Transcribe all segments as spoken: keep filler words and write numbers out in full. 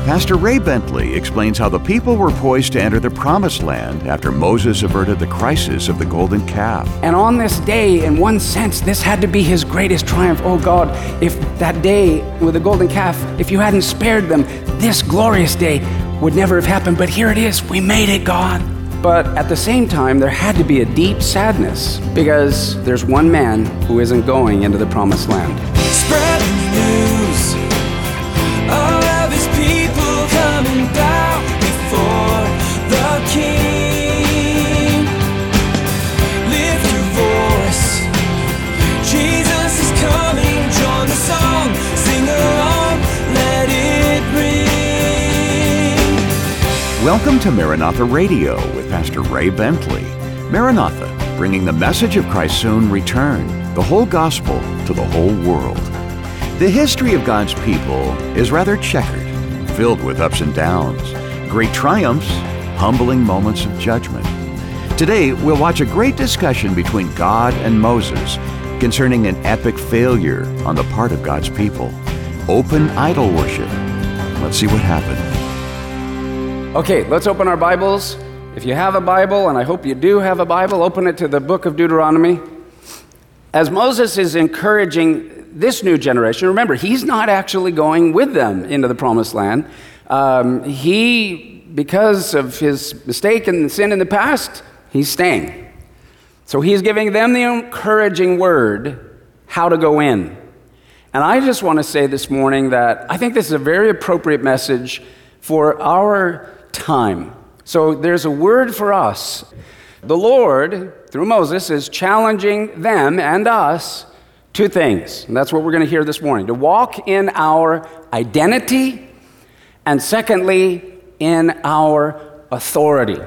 Pastor Ray Bentley explains how the people were poised to enter the Promised Land after Moses averted the crisis of the golden calf. And on this day, in one sense, this had to be his greatest triumph. Oh God, if that day with the golden calf, if you hadn't spared them, this glorious day would never have happened. But here it is, we made it, God. But at the same time, there had to be a deep sadness because there's one man who isn't going into the Promised Land. Spread the news, all of his people coming down before the King. Lift your voice, Jesus is coming, join the song, sing along, let it ring. Welcome to Maranatha Radio with Pastor Ray Bentley. Maranatha, bringing the message of Christ's soon return, the whole gospel to the whole world. The history of God's people is rather checkered, filled with ups and downs, great triumphs, humbling moments of judgment. Today, we'll watch a great discussion between God and Moses concerning an epic failure on the part of God's people, open idol worship. Let's see what happened. Okay, let's open our Bibles. If you have a Bible, and I hope you do have a Bible, open it to the book of Deuteronomy. As Moses is encouraging this new generation, remember, he's not actually going with them into the Promised Land. Um, he, because of his mistake and sin in the past, he's staying. So he's giving them the encouraging word how to go in. And I just want to say this morning that I think this is a very appropriate message for our time. So there's a word for us. The Lord, through Moses, is challenging them and us two things. And that's what we're going to hear this morning. To walk in our identity, and secondly, in our authority.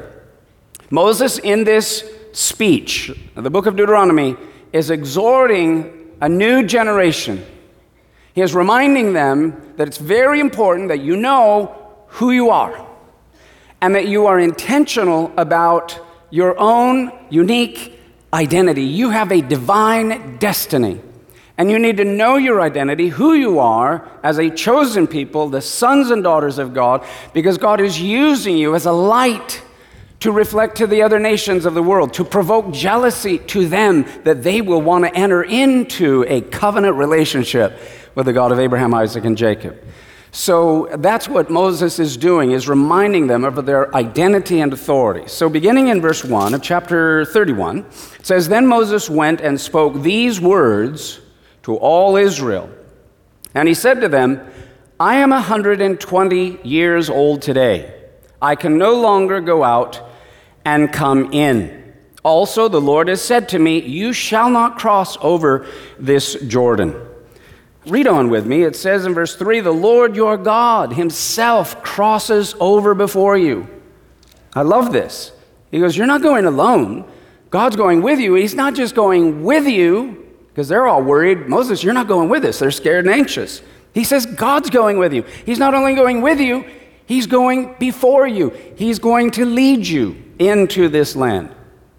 Moses, in this speech, the book of Deuteronomy, is exhorting a new generation. He is reminding them that it's very important that you know who you are, and that you are intentional about your own unique identity. You have a divine destiny, and you need to know your identity, who you are as a chosen people, the sons and daughters of God, because God is using you as a light to reflect to the other nations of the world, to provoke jealousy to them that they will want to enter into a covenant relationship with the God of Abraham, Isaac, and Jacob. So that's what Moses is doing, is reminding them of their identity and authority. So beginning in verse one of chapter thirty-one, it says, "Then Moses went and spoke these words to all Israel. And he said to them, I am one hundred twenty years old today. I can no longer go out and come in. Also, the Lord has said to me, you shall not cross over this Jordan." Read on with me. It says in verse three, "The Lord your God himself crosses over before you." I love this. He goes, you're not going alone. God's going with you. He's not just going with you, because they're all worried. Moses, you're not going with us. They're scared and anxious. He says, God's going with you. He's not only going with you, he's going before you. He's going to lead you into this land.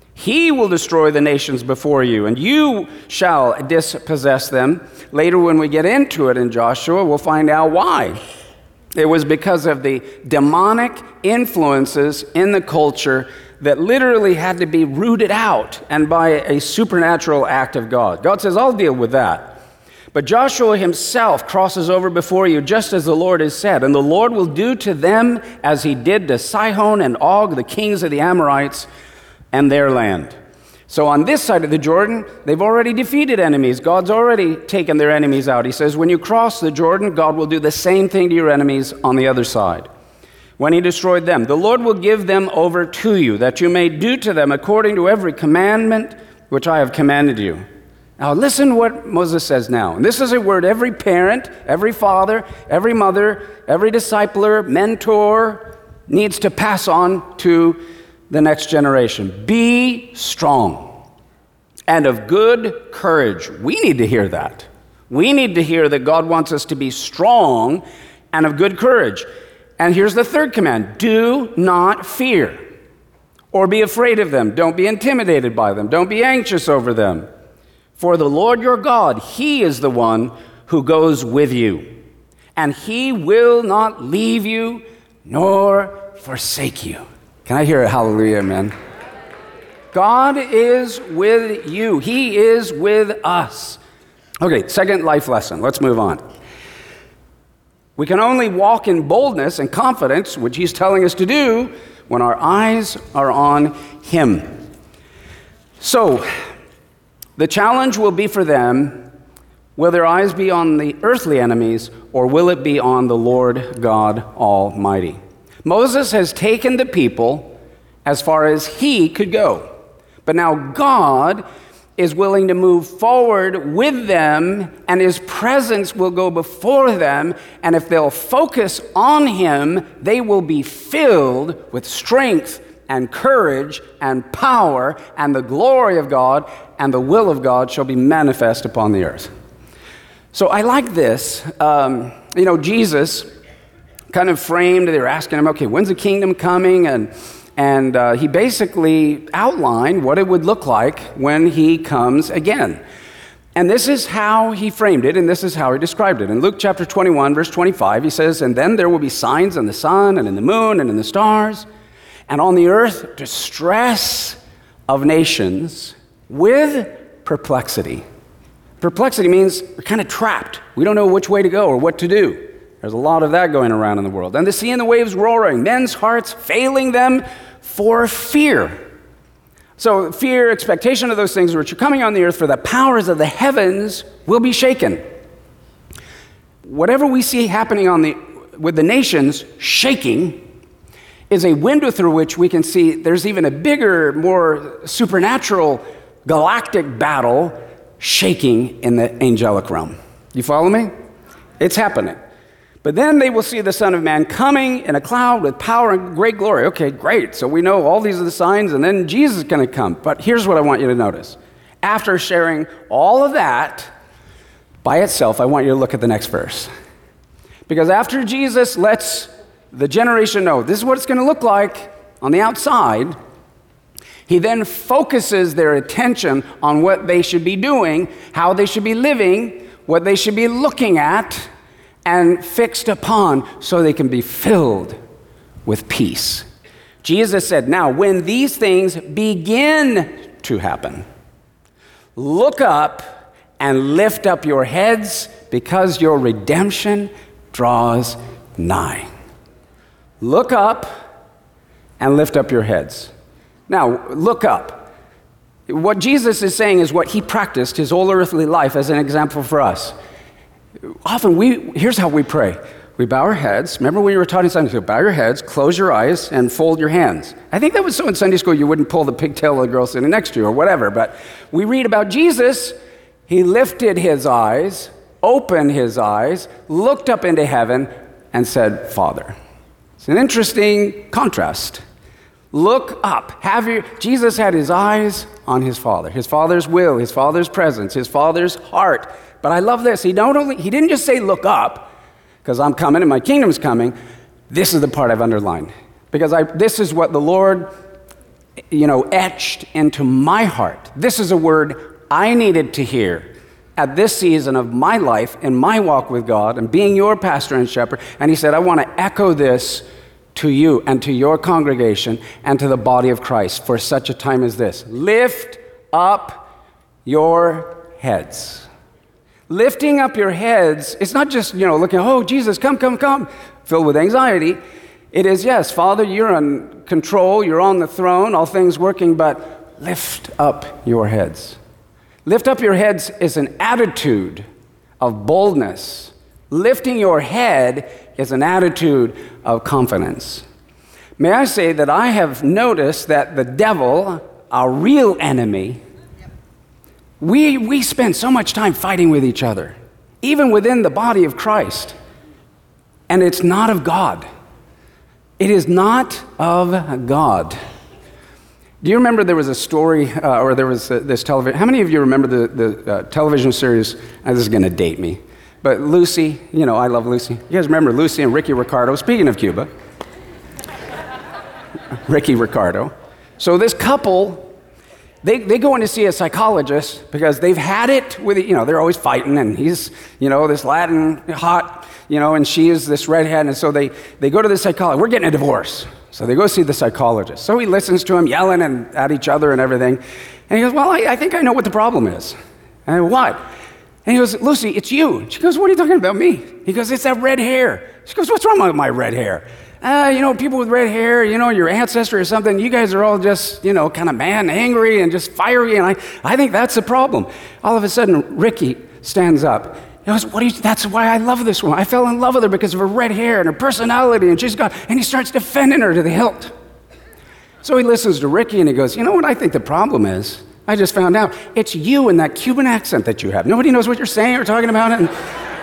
He will destroy the nations before you, and you shall dispossess them. Later, when we get into it in Joshua, we'll find out why. It was because of the demonic influences in the culture that literally had to be rooted out, and by a supernatural act of God. God says, I'll deal with that. But Joshua himself crosses over before you, just as the Lord has said, and the Lord will do to them as he did to Sihon and Og, the kings of the Amorites, and their land. So on this side of the Jordan, they've already defeated enemies. God's already taken their enemies out. He says, when you cross the Jordan, God will do the same thing to your enemies on the other side. When he destroyed them, the Lord will give them over to you, that you may do to them according to every commandment which I have commanded you. Now listen what Moses says now. And this is a word every parent, every father, every mother, every discipler, mentor needs to pass on to the next generation. Be strong and of good courage. We need to hear that. We need to hear that God wants us to be strong and of good courage. And here's the third command. Do not fear or be afraid of them. Don't be intimidated by them. Don't be anxious over them. For the Lord your God, he is the one who goes with you. and he will not leave you nor forsake you. Can I hear a hallelujah, amen? God is with you. He is with us. Okay, second life lesson. Let's move on. We can only walk in boldness and confidence, which he's telling us to do, when our eyes are on him. So, the challenge will be for them, will their eyes be on the earthly enemies, or will it be on the Lord God Almighty? Moses has taken the people as far as he could go. But now God is willing to move forward with them, and his presence will go before them, and if they'll focus on him, they will be filled with strength and courage and power, and the glory of God and the will of God shall be manifest upon the earth. So I like this. Um, you know, Jesus kind of framed, they were asking him, okay, when's the kingdom coming? And And uh, he basically outlined what it would look like when he comes again. And this is how he framed it, and this is how he described it. In Luke chapter twenty-one, verse twenty-five, he says, "And then there will be signs in the sun and in the moon and in the stars, and on the earth distress of nations with perplexity." Perplexity means we're kind of trapped. We don't know which way to go or what to do. There's a lot of that going around in the world. "And the sea and the waves roaring, men's hearts failing them for fear." So fear, expectation of those things which are coming on the earth, for the powers of the heavens will be shaken. Whatever we see happening on the with the nations shaking is a window through which we can see there's even a bigger, more supernatural galactic battle shaking in the angelic realm. You follow me? It's happening. But then they will see the Son of Man coming in a cloud with power and great glory. Okay, great. So we know all these are the signs, and then Jesus is going to come. But here's what I want you to notice. After sharing all of that by itself, I want you to look at the next verse. Because after Jesus lets the generation know this is what it's going to look like on the outside, he then focuses their attention on what they should be doing, how they should be living, what they should be looking at, and fixed upon so they can be filled with peace. Jesus said, "Now, when these things begin to happen, look up and lift up your heads, because your redemption draws nigh." Look up and lift up your heads. Now, look up. What Jesus is saying is what he practiced his whole earthly life as an example for us. Often, we here's how we pray. We bow our heads. Remember when you were taught in Sunday school, bow your heads, close your eyes, and fold your hands. I think that was so in Sunday school you wouldn't pull the pigtail of the girl sitting next to you or whatever. But we read about Jesus. He lifted his eyes, opened his eyes, looked up into heaven, and said, "Father." It's an interesting contrast. Look up. Have your, Jesus had his eyes on his Father, his Father's will, his Father's presence, his Father's heart. But I love this. He don't only he didn't just say look up, because I'm coming and my kingdom's coming. This is the part I've underlined. Because I this is what the Lord, you know, etched into my heart. This is a word I needed to hear at this season of my life and my walk with God and being your pastor and shepherd. And he said, I want to echo this to you and to your congregation and to the body of Christ for such a time as this. Lift up your heads. Lifting up your heads, it's not just, you know, looking, oh, Jesus, come, come, come, filled with anxiety. It is, yes, Father, you're in control, you're on the throne, all things working, but lift up your heads. Lift up your heads is an attitude of boldness. Lifting your head is an attitude of confidence. May I say that I have noticed that the devil, our real enemy, we, we spend so much time fighting with each other, even within the body of Christ, and it's not of God. It is not of God. Do you remember there was a story, uh, or there was uh, this television, how many of you remember the, the uh, television series, uh, this is going to date me, but Lucy, you know, I love Lucy. You guys remember Lucy and Ricky Ricardo? Speaking of Cuba, Ricky Ricardo. So this couple, they, they go in to see a psychologist because they've had it with, you know, they're always fighting, and he's, you know, this Latin, hot, you know, and she is this redhead, and so they, they go to the psychologist. We're getting a divorce. So they go see the psychologist. So he listens to him yelling and at each other and everything. And he goes, well, I, I think I know what the problem is. And I go, what? And he goes, Lucy, it's you. She goes, what are you talking about, me? He goes, it's that red hair. She goes, what's wrong with my red hair? Uh, you know, people with red hair, you know, your ancestor or something, you guys are all just, you know, kind of mad and angry and just fiery. And I, I think that's the problem. All of a sudden, Ricky stands up. He goes, what do you, that's why I love this woman. I fell in love with her because of her red hair and her personality, and she's got, and he starts defending her to the hilt. So he listens to Ricky and he goes, you know what I think the problem is? I just found out. It's you and that Cuban accent that you have. Nobody knows what you're saying or talking about. And,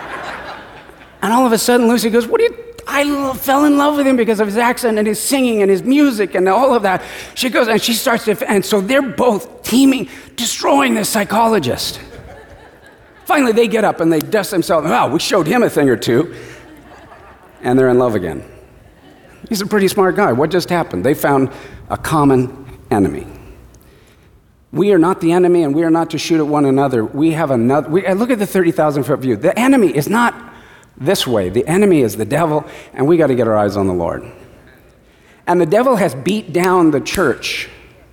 and all of a sudden, Lucy goes, what do you, I love, fell in love with him because of his accent and his singing and his music and all of that. She goes, and she starts to, and so they're both teaming, destroying this psychologist. Finally, they get up and they dust themselves. Wow, we showed him a thing or two. And they're in love again. He's a pretty smart guy. What just happened? They found a common enemy. We are not the enemy, and we are not to shoot at one another. We have another. We, look at the thirty thousand foot view. The enemy is not this way. The enemy is the devil, and we got to get our eyes on the Lord. And the devil has beat down the church.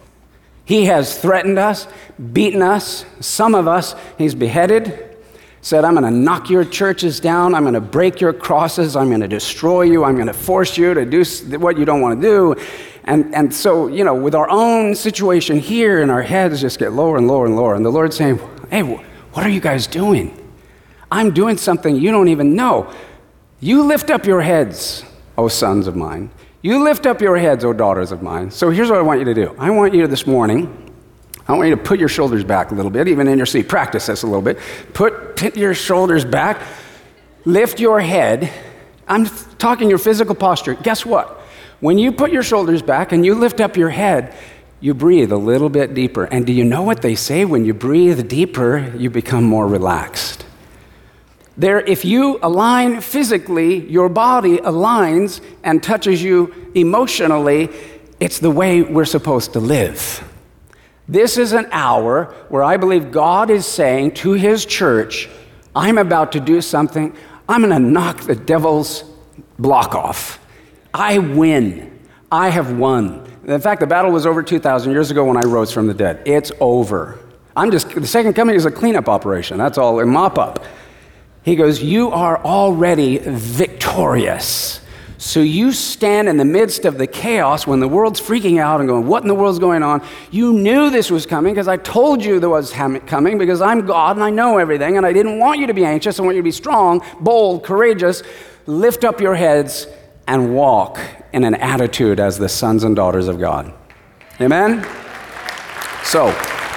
He has threatened us, beaten us. Some of us, he's beheaded, said, I'm going to knock your churches down. I'm going to break your crosses. I'm going to destroy you. I'm going to force you to do what you don't want to do. And, and so, you know, with our own situation here, and our heads just get lower and lower and lower. And the Lord's saying, hey, what are you guys doing? I'm doing something you don't even know. You lift up your heads, O sons of mine. You lift up your heads, O daughters of mine. So here's what I want you to do. I want you this morning, I want you to put your shoulders back a little bit, even in your seat. Practice this a little bit. Put, put your shoulders back. Lift your head. I'm talking your physical posture. Guess what? When you put your shoulders back and you lift up your head, you breathe a little bit deeper. And do you know what they say? When you breathe deeper, you become more relaxed. There, if you align physically, your body aligns and touches you emotionally. It's the way we're supposed to live. This is an hour where I believe God is saying to his church, I'm about to do something. I'm going to knock the devil's block off. I win. I have won. In fact, the battle was over two thousand years ago when I rose from the dead. It's over. I'm just, the second coming is a cleanup operation. That's all, a mop up. He goes, you are already victorious. So you stand in the midst of the chaos when the world's freaking out and going, what in the world's going on? You knew this was coming because I told you there was coming because I'm God and I know everything, and I didn't want you to be anxious. I want you to be strong, bold, courageous. Lift up your heads and walk in an attitude as the sons and daughters of God. Amen? So,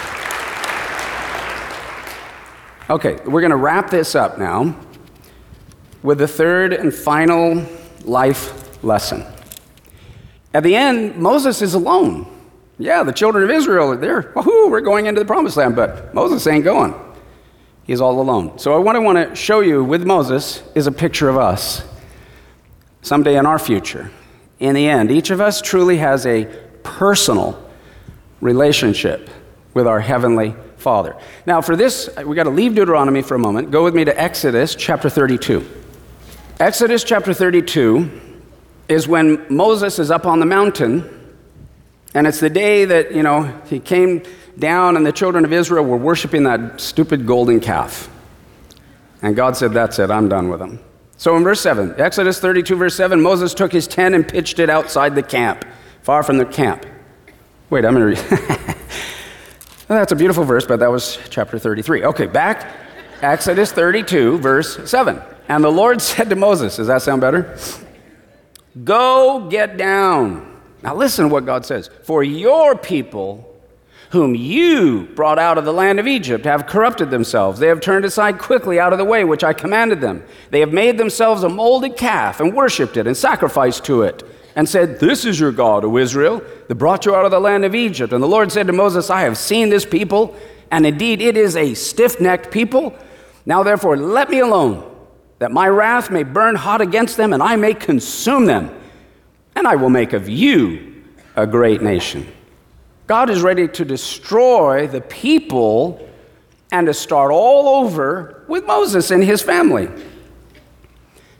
okay, we're going to wrap this up now with the third and final life lesson. At the end, Moses is alone. Yeah, the children of Israel are there. Woohoo, we're going into the promised land, but Moses ain't going. He's all alone. So what I want to show you with Moses is a picture of us someday in our future. In the end, each of us truly has a personal relationship with our Heavenly Father. Now, for this, we got to leave Deuteronomy for a moment. Go with me to Exodus chapter thirty-two. Exodus chapter thirty-two is when Moses is up on the mountain, and it's the day that, you know, he came down and the children of Israel were worshiping that stupid golden calf. And God said, that's it, I'm done with them. So in verse seven, Exodus thirty-two, verse seven, Moses took his tent and pitched it outside the camp, far from the camp. Wait, I'm going to read. Well, that's a beautiful verse, but that was chapter thirty-three. Okay, back, Exodus thirty-two, verse seven. And the Lord said to Moses, does that sound better? Go get down. Now listen to what God says. For your people, whom you brought out of the land of Egypt, have corrupted themselves. They have turned aside quickly out of the way which I commanded them. They have made themselves a molded calf and worshipped it and sacrificed to it and said, this is your God, O Israel, that brought you out of the land of Egypt. And the Lord said to Moses, I have seen this people, and indeed it is a stiff-necked people. Now therefore let me alone, that my wrath may burn hot against them, and I may consume them, and I will make of you a great nation. God is ready to destroy the people and to start all over with Moses and his family.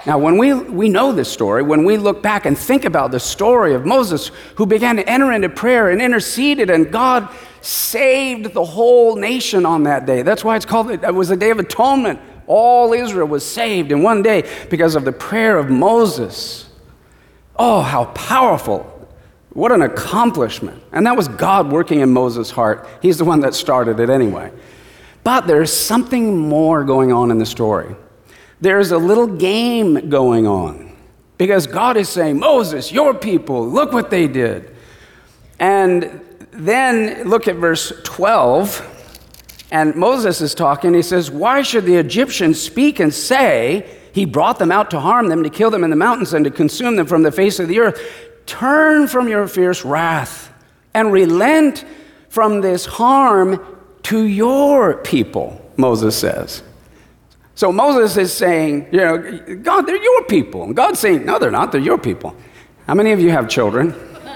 Now, when we, we know this story, when we look back and think about the story of Moses, who began to enter into prayer and interceded, and God saved the whole nation on that day. That's why it's called, it was a day of atonement. All Israel was saved in one day because of the prayer of Moses. Oh, how powerful. What an accomplishment. And that was God working in Moses' heart. He's the one that started it anyway. But there's something more going on in the story. There's a little game going on because God is saying, Moses, your people, look what they did. And then look at verse twelve, and Moses is talking. He says, why should the Egyptians speak and say, he brought them out to harm them, to kill them in the mountains, and to consume them from the face of the earth? Turn from your fierce wrath and relent from this harm to your people, Moses says. So Moses is saying, you know, God, they're your people. And God's saying, no, they're not. They're your people. How many of you have children?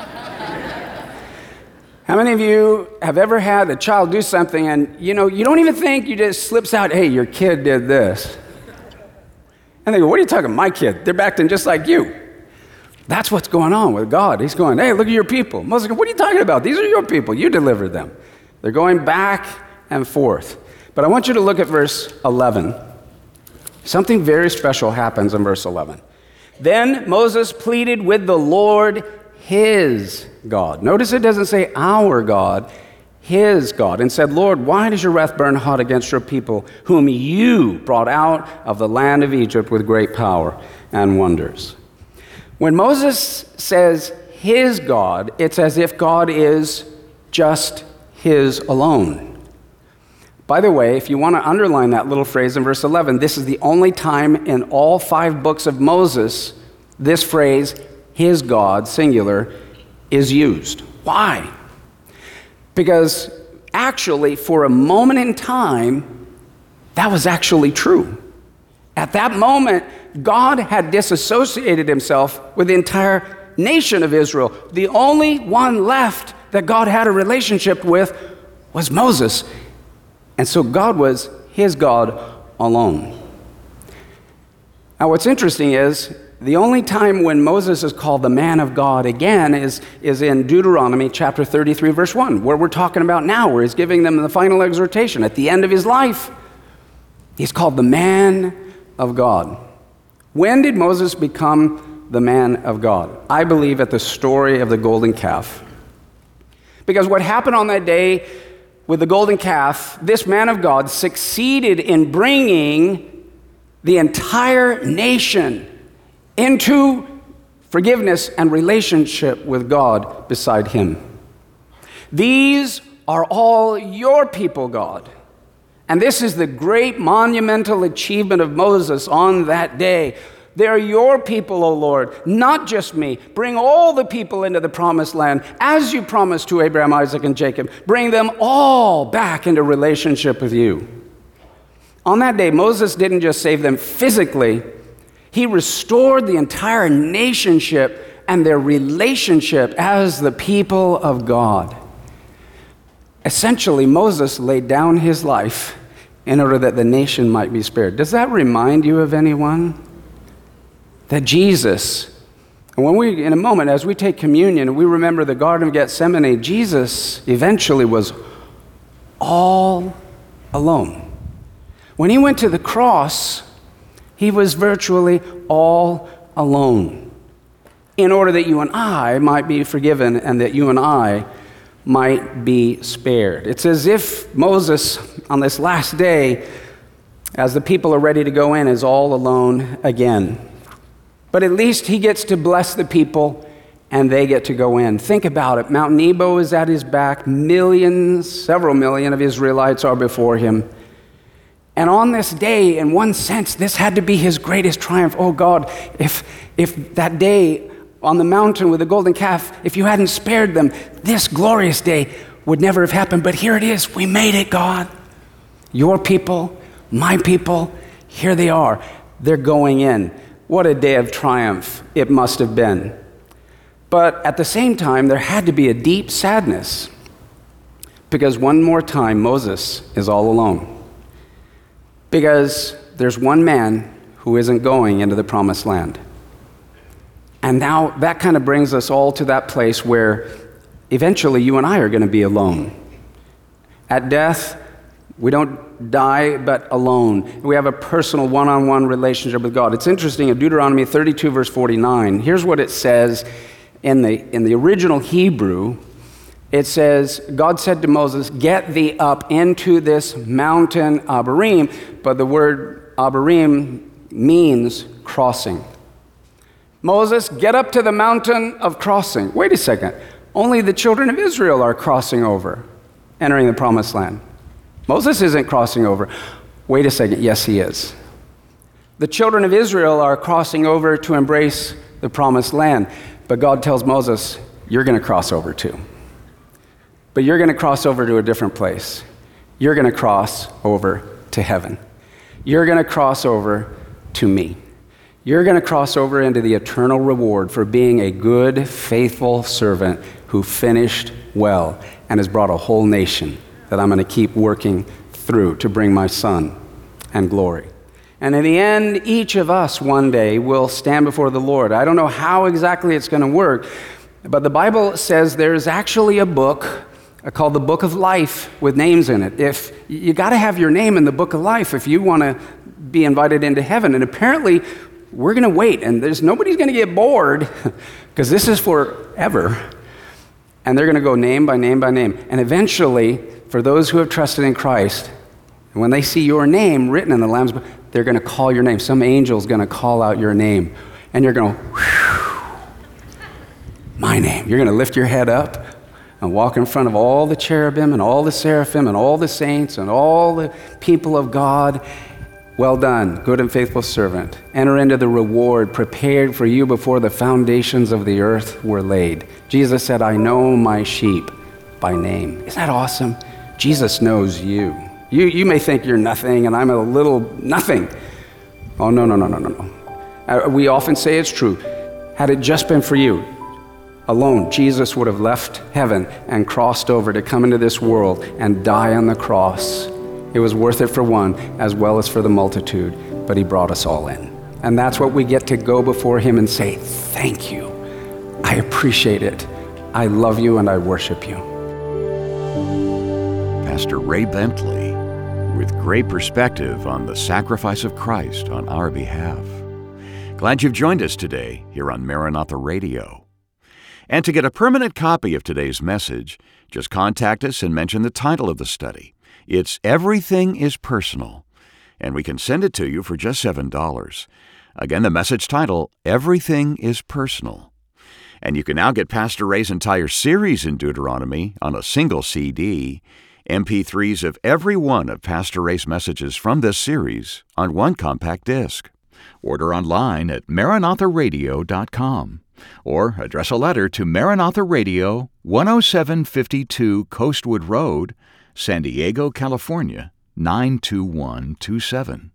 How many of you have ever had a child do something and, you know, you don't even think, you just slips out, hey, your kid did this. And they go, what are you talking about? My kid. They're acting just like you. That's what's going on with God. He's going, hey, look at your people. Moses goes, what are you talking about? These are your people. You delivered them. They're going back and forth. But I want you to look at verse eleven. Something very special happens in verse eleven. Then Moses pleaded with the Lord, his God. Notice it doesn't say our God, his God, and said, Lord, why does your wrath burn hot against your people, whom you brought out of the land of Egypt with great power and wonders? When Moses says his God, it's as if God is just his alone. By the way, if you want to underline that little phrase in verse eleven, this is the only time in all five books of Moses this phrase, his God, singular, is used. Why? Because actually, for a moment in time, that was actually true. At that moment, God had disassociated himself with the entire nation of Israel. The only one left that God had a relationship with was Moses. And so God was his God alone. Now what's interesting is the only time when Moses is called the man of God again is, is in Deuteronomy chapter thirty-three, verse one, where we're talking about now, where he's giving them the final exhortation at the end of his life. He's called the man of God. When did Moses become the man of God? I believe at the story of the golden calf. Because what happened on that day with the golden calf, this man of God succeeded in bringing the entire nation into forgiveness and relationship with God beside him. These are all your people, God. And this is the great monumental achievement of Moses on that day. They're your people, O Lord, not just me. Bring all the people into the promised land, as you promised to Abraham, Isaac, and Jacob. Bring them all back into relationship with you. On that day, Moses didn't just save them physically. He restored the entire nationship and their relationship as the people of God. Essentially, Moses laid down his life in order that the nation might be spared. Does that remind you of anyone? That Jesus, and when we, in a moment, as we take communion and we remember the Garden of Gethsemane, Jesus eventually was all alone. When he went to the cross, he was virtually all alone in order that you and I might be forgiven and that you and I might be spared. It's as if Moses, on this last day, as the people are ready to go in, is all alone again. But at least he gets to bless the people and they get to go in. Think about it. Mount Nebo is at his back. Millions, several million of Israelites are before him. And on this day, in one sense, this had to be his greatest triumph. Oh God, if, if that day on the mountain with the golden calf, if you hadn't spared them, this glorious day would never have happened. But here it is. We made it, God. Your people, my people, here they are. They're going in. What a day of triumph it must have been. But at the same time, there had to be a deep sadness because one more time, Moses is all alone. Because there's one man who isn't going into the promised land. And now that kind of brings us all to that place where eventually you and I are going to be alone. At death, we don't die, but alone. We have a personal one-on-one relationship with God. It's interesting, in Deuteronomy thirty-two, verse forty-nine, here's what it says in the, in the original Hebrew. It says, God said to Moses, get thee up into this mountain Abarim, but the word Abarim means crossing. Moses, get up to the mountain of crossing. Wait a second. Only the children of Israel are crossing over, entering the promised land. Moses isn't crossing over. Wait a second. Yes, he is. The children of Israel are crossing over to embrace the promised land. But God tells Moses, you're going to cross over too. But you're going to cross over to a different place. You're going to cross over to heaven. You're going to cross over to me. You're going to cross over into the eternal reward for being a good, faithful servant who finished well and has brought a whole nation that I'm going to keep working through to bring my son and glory. And in the end, each of us one day will stand before the Lord. I don't know how exactly it's going to work, but the Bible says there's actually a book called the Book of Life with names in it. If you got to have your name in the Book of Life if you want to be invited into heaven. And apparently, we're going to wait, and there's nobody's going to get bored because this is forever. And they're going to go name by name by name. And eventually, for those who have trusted in Christ, when they see your name written in the Lamb's Book, they're going to call your name. Some angel's going to call out your name, and you're going to, whew, my name. You're going to lift your head up and walk in front of all the cherubim and all the seraphim and all the saints and all the people of God. Well done, good and faithful servant. Enter into the reward prepared for you before the foundations of the earth were laid. Jesus said, I know my sheep by name. Isn't that awesome? Jesus knows you. You, you may think you're nothing and I'm a little nothing. Oh, no, no, no, no, no, no. Uh, we often say it's true. Had it just been for you alone, Jesus would have left heaven and crossed over to come into this world and die on the cross. It was worth it for one as well as for the multitude, but he brought us all in. And that's what we get to go before him and say, thank you. I appreciate it. I love you and I worship you. Pastor Ray Bentley, with great perspective on the sacrifice of Christ on our behalf. Glad you've joined us today here on Maranatha Radio. And to get a permanent copy of today's message, just contact us and mention the title of the study. It's Everything is Personal, and we can send it to you for just seven dollars. Again, the message title, Everything is Personal. And you can now get Pastor Ray's entire series in Deuteronomy on a single C D, M P threes of every one of Pastor Ray's messages from this series on one compact disc. Order online at maranatha radio dot com or address a letter to Maranatha Radio, one oh seven fifty-two Coastwood Road, San Diego, California, nine two one two seven.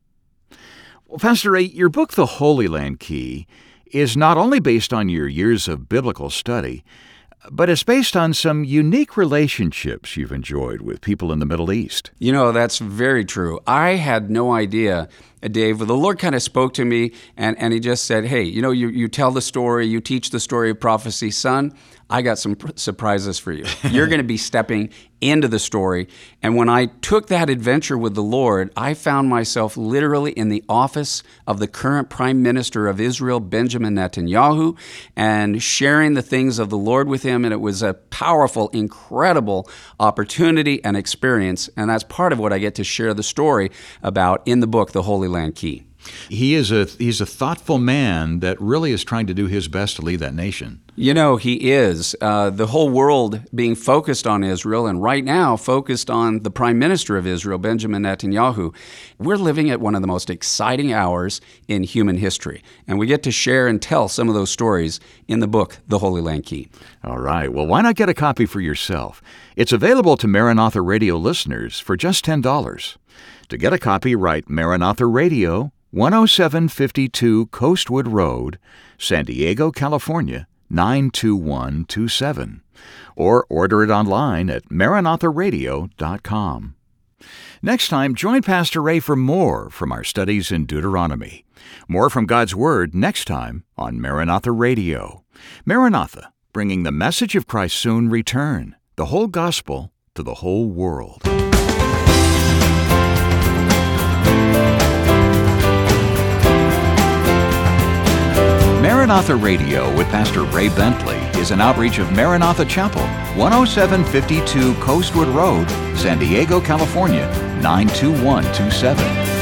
Well, Pastor Ray, your book, The Holy Land Key, is not only based on your years of biblical study, but it's based on some unique relationships you've enjoyed with people in the Middle East. You know, that's very true. I had no idea, Dave. The Lord kind of spoke to me, and, and he just said, hey, you know, you, you tell the story, you teach the story of prophecy. Son, I got some pr- surprises for you. You're going to be stepping into the story. And when I took that adventure with the Lord, I found myself literally in the office of the current Prime Minister of Israel, Benjamin Netanyahu, and sharing the things of the Lord with him. And it was a powerful, incredible opportunity and experience. And that's part of what I get to share the story about in the book, The Holy Land Key. He is a he's a thoughtful man that really is trying to do his best to lead that nation. You know, he is. Uh, the whole world being focused on Israel, and right now focused on the Prime Minister of Israel, Benjamin Netanyahu. We're living at one of the most exciting hours in human history, and we get to share and tell some of those stories in the book, The Holy Land Key. All right. Well, why not get a copy for yourself? It's available to Maranatha Radio listeners for just ten dollars. To get a copy, write Maranatha Radio, one oh seven fifty-two Coastwood Road, San Diego, California, nine two one two seven. Or order it online at maranatha radio dot com. Next time, join Pastor Ray for more from our studies in Deuteronomy. More from God's Word next time on Maranatha Radio. Maranatha, bringing the message of Christ's soon return, the whole gospel to the whole world. Maranatha Radio with Pastor Ray Bentley is an outreach of Maranatha Chapel, one oh seven fifty-two Coastwood Road, San Diego, California, nine two one two seven.